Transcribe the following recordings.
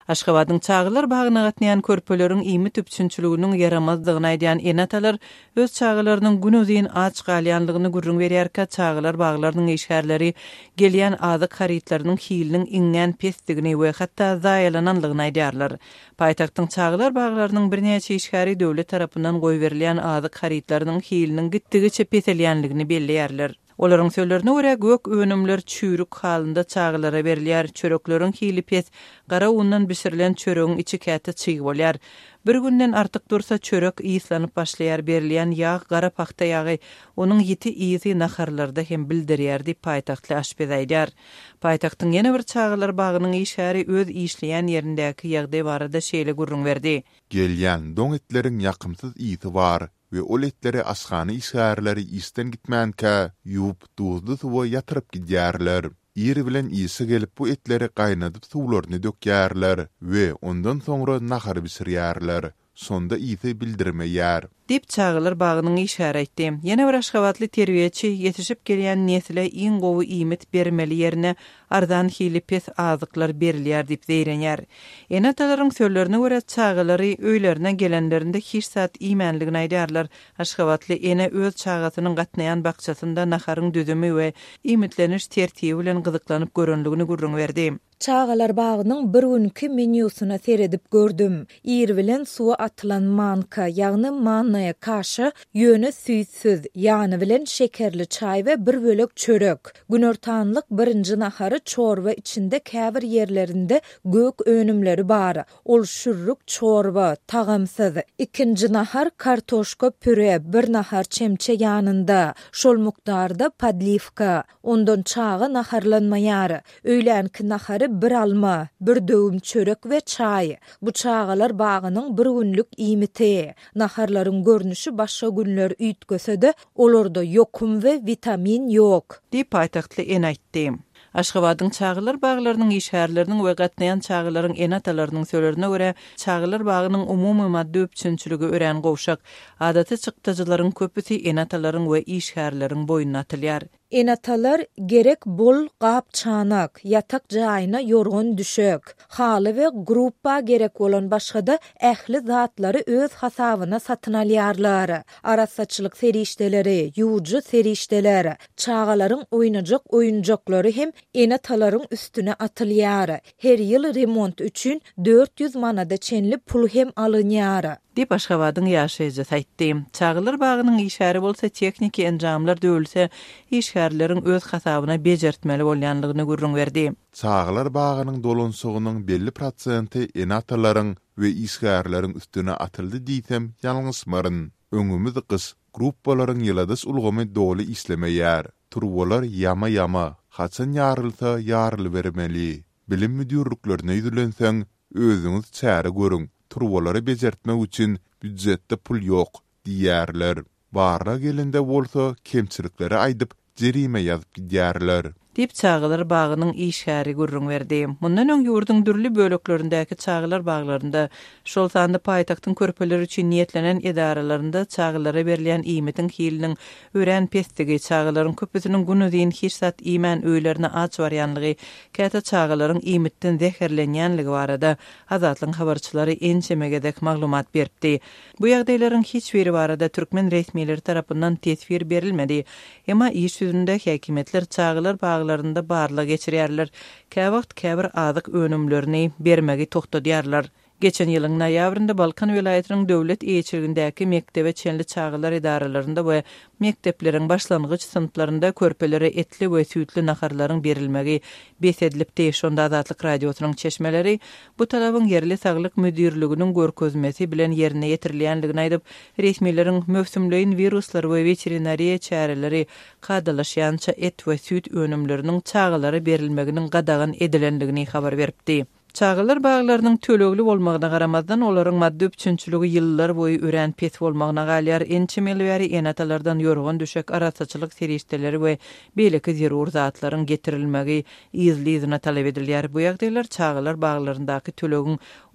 Aşgabatyň çağılar bagyna gatnaýan körpeleriň ými tüpçünçüliginiň yaramazdygyny aýdýan enatalar öz çağılarynyň günüzin aç galýanlygyny gurrun berýärkä çağılar baglarynyň işgärleri gelýän azyk haritlarynyň hiliniň iňňän pesdigini we hatda zaýalananlygyny aýdýarlar. Paýtagtyň çağılar baglarynyň birnäçe işgäri döwlet tarapyndan goý berilýän azyk haritlarynyň hiliniň gitdigiçe peselýänligini belleýärler. Olaryň sözlerine görä gök önümler çürük halynda çağılara berilýär. Çörekleriň hili pes, gara undan bişirilen çöregiň içi käte çygy bolýar. Bir günden artyk dursa çörek ýyslanyp başlaýar, berilýän ýağ gara paxta ýagy, onuň ýiti ýyzy naharlarda hem bildirýär diýip paýtaktly aşpez aýdýar. Paýtaktyň ýene bir çağılar bagynyň işgäri öz işleýän ýerindäki ýagdaý barada şeýle gurrun berdi. Gelýän doň etleriň ýakymsyz ýyty bar we ol etleri asgany işgärleri isten gitmänkä ýuwup duzly suwa ýatyryp gidýärler. Ýeri bilen ýysi gelip bu etleri gaýnadyp suwlaryny dökýärler we ondan soňra nahar bisirýärler. Sonda ýyty bildirmeýär. Dip çağılar bagynyň işgäri aýtdy. Ýene bir aşgabatly terbiýeçi ýetişip gelýän nesile iň gowy iýmit bermeli ýerine ardan hili pes azyklar berilýär diýip zeýrenýär. Enatalaryň sözlerine görä çağılary öýlerine gelenlerinde hiç saat iýmenligini aýdýarlar. Aşgabatly ene öz çağatynyň gatnaýan bakçasynda naharyň düzümi we iýmitleniş tertibi bilen gyzyklanyp görenligini gurrun berdi. Çağalar bagynyň bir günkü menüsüne seredip gördüm. Ýer bilen suwa atylan manka, ýagny manaya kaşy, ýöne süýsiz, ýany bilen şekerli çay we bir bölek çörek. Günortanlyk birinji nahary çorba içinde käbir ýerlerinde gök önümleri bar. Ol şurruk çorba, tagamsyz. Ikinji nahar kartoşka püre, bir nahar çemçe ýanynda, şol mukdarda padlivka. Ondan çağı naharlanmaýar. Öýlänki nahary bir alma, bir döwüm çörek we çay. Bu çağalar bagynyň bir günlük iýmiti. Naharlaryň görnüşi başga günler üýtgese-de olarda ýokum we vitamin ýok. Diýip paýtaktly en aýtdy. Aşgabatyň çağılar baglarynyň işgärleriniň we gatnaýan çağılaryň enatalarynyň sözlerine görä çağılar bagynyň umumy maddi öpçünçüligi ören gowşak. Adaty çykdyjylaryň köpüsi enatalaryň we işgärleriň boyuna atylýar. Enatalar gerek bol gap çanak, yatak jaýyna yorgun düşök, haly we gruppa gerek bolan başga-da ähli zatlary öz hasabyna satyn alýarlar. Arasaçylyk serişdeleri, ýuwjy serişdeleri, çağalaryň oýnajak oýunjaklary hem enatalaryň üstüne atylýar. Her ýyl remont üçin 400 manada çenli pul hem alınýar. Dip Aşgabatyň ýaşaýjy aýtdy. Çağılar bagynyň işgäri bolsa tekniki enjamlar döwülse işgärleriň öz hasabyna bejertmeli bolýanlygyny gurrun berdi. Çağılar bagynyň dolansygynyň belli prosenti enatalaryň we işgärleriň üstüne atyldy diýsem ýalňysmaryn. Öňümüz gys gruppalaryň ýyladys ulgamy doly islemeýär. Turwalar ýama haçan ýarylsa ýaryl bermeli. Bilim müdürlüklerine ýüzlenseň özüňiz çäre görüň. Turwaları bejertmek üçin büdjetde pul ýok diýärler. Barra gelende bolsa kemçilikleri aýdyp jerime ýazyp gidýärler. Dip çağılar bagynyň işgäri gurrun berdi. Mundan öň ýurdun dürli böleklerindäki çağılar baglarynda şol sanda paýtaktyň körpeleri üçin niýetlenen edaralarynda çağılara berilýän iýmitiň hiliniň ören pestigi çağılaryň köpüsiniň günüzin hiç sat iýmen öýlerine aç barýanlygy, käte çağılaryň iýmitden zäherlenýänligi barada azatlyň habarçylary ençemegedek maglumat beripdi. Bu ýagdaýlaryň hiç biri barada türkmen resmiýetleri tarapyndan tesbir berilmedi. Emma iş süýünde häkimetler çağılar baglarynda barlyk geçirýärler. Käwagt käbir azyk önümlerini bermegi tokdadýarlar. Geçen ýylyň noýabrynda Balkan welaýatynyň döwlet eýçiligindäki mektebe çenli çağılar idaralarynda we mektepleriň başlangyç sınıflarynda körpelere etli we süýtli naharlaryň berilmegi besedilipdi. Şonda Azatlyk radiosynyň çeşmeleri bu talabyň yerli saglyk müdürliginiň görkezmesi bilen ýerine ýetirilýänligini aýdyp, resmiýetlerin mövsümleýin viruslar we veterinariýa çäreleri gadalaşýança et we süýt önümleriniň çağılara berilmeginiň gadagyn edilenligini habar beripdi. Çağılar baglarynyň tölegli bolmagyna garamazdan olaryň maddi öpçünçüligi ýyllar boýy ören pes bolmagyna galýar. Ençemelleri enatalardan ýorgun düşek arasaçylyk serişdeleri we beýleki zerur zatlaryň getirilmegi ýyzly-ýyzyna talap edilýär. Bu ýagdaýlar çağılar baglaryndaky tölegiň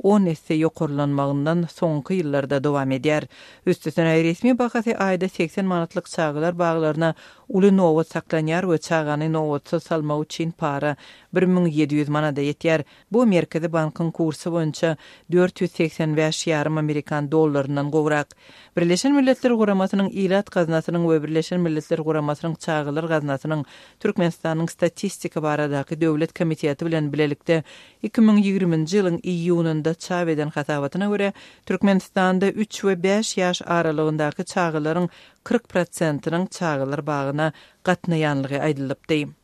10 esse yokurlanmagyndan soňky ýyllarda dowam edýär. Üstüne resmi bahasy aýda 80 manatlyk çağılar baglaryna uly nowat saklanýar we çağany nowatsa salmak üçin para 1700 manada ýetýär. Bu Merkezi Bankyň kursy boýunça 485,5 Amerikan dollarynyň gowrak. Birleşen Milletler Guramasynyň ilat gaznasynyň we Birleşen Milletler Guramasynyň çağılar gaznasynyň Türkmenistanyň statistika baradaky döwlet komiteti bilen bilelikde 2020-nji ýylyň iýunynda çap eden hasabatyna görä Türkmenistanda 3 we 5 ýaş aralygyndaky çağılaryň 40%-nyň çağılar bagyna gatnaýanlygy aýdylypdy.